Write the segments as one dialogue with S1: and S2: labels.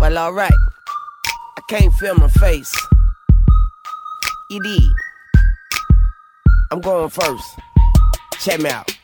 S1: Well, alright. I can't feel my face. You did. I'm going first. Check me out.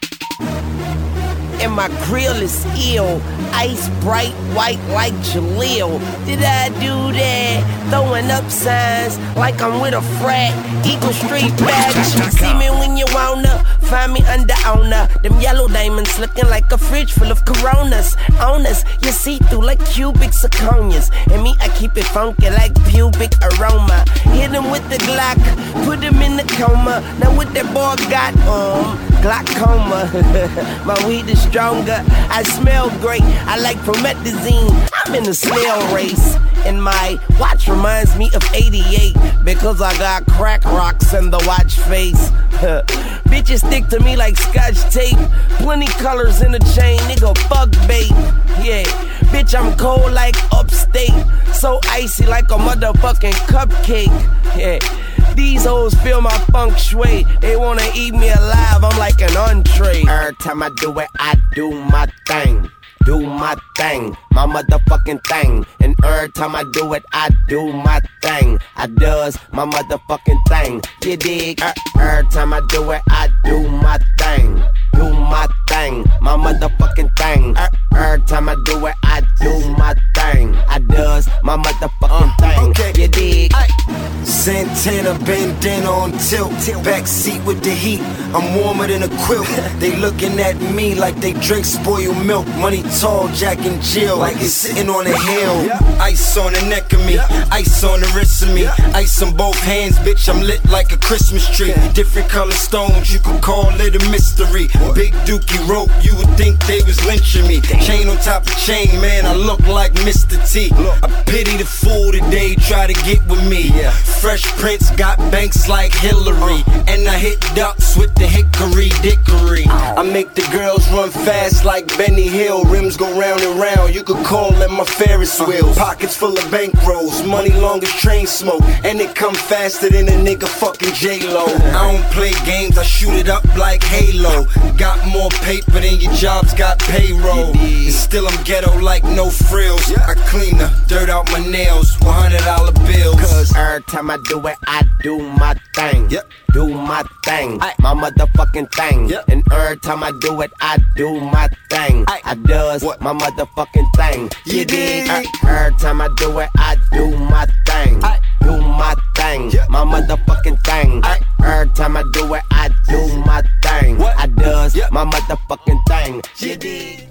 S1: And my grill is ill. Ice bright white like Jaleel. Did I do that? Throwing up signs like I'm with a frat. Eagle Street badge. See me when you wanna. Find me under owner. Them yellow diamonds looking like a fridge full of Coronas. Owners, you see through like cubic zirconias. And me, I keep it funky like pubic aroma. Hit him with the Glock, put him in the coma. Now what that boy got, glaucoma. My weed is stronger, I smell great. I like promethazine, I'm in a snail race. And my watch reminds me of 88 because I got crack rocks in the watch face. Bitches stick to me like scotch tape. Plenty colors in the chain, nigga, fuck bait. Yeah, bitch, I'm cold like upstate. So icy like a motherfucking cupcake. Yeah, these hoes feel my feng shui. They wanna eat me alive, I'm like an entree. Every time I do it, I do my thing. Do my thing, my motherfucking thing. And every time I do it, I do my thing. I does my motherfucking thing. You dig? Every time I do it, I do my thing. Do my thing, my motherfucking thing. Every time I do it, I do my thing. I does my motherfucking thing. Okay. You dig?
S2: Santana bandana on tilt, backseat with the heat. I'm warmer than a quilt. They looking at me like they drink spoiled milk. Money tall, Jack and Jill, like it's sitting on a hill. Ice on the neck of me, ice on the wrist of me, ice on both hands, bitch. I'm lit like a Christmas tree. Different color stones, you could call it a mystery. Big dookie rope, you would think they was lynching me. Chain on top of chain, man, I look like Mr. T. I pity the fool today try to get with me. Fresh Prince got banks like Hillary, and I hit ducks with the hickory dickory. I make the girls run fast like Benny Hill. Rims go round and round, you could call them my Ferris wheels. Pockets full of bankrolls, money long as train smoke, and it come faster than a nigga fucking J-Lo. I don't play games, I shoot it up like Halo. Got more paper than your jobs got payroll. And still I'm ghetto like no frills. I clean the dirt out my nails, $100 bills.
S1: Cause every time I do it, I do my thing. Do my thing, my motherfucking thing. And every time I do it, I do my thing. I does my motherfucking thing. You dig? Every time I do it, I do my thing. Do my thing, my motherfucking thing. Every time I do it, I do my thing. I does my motherfucking thing. You dig?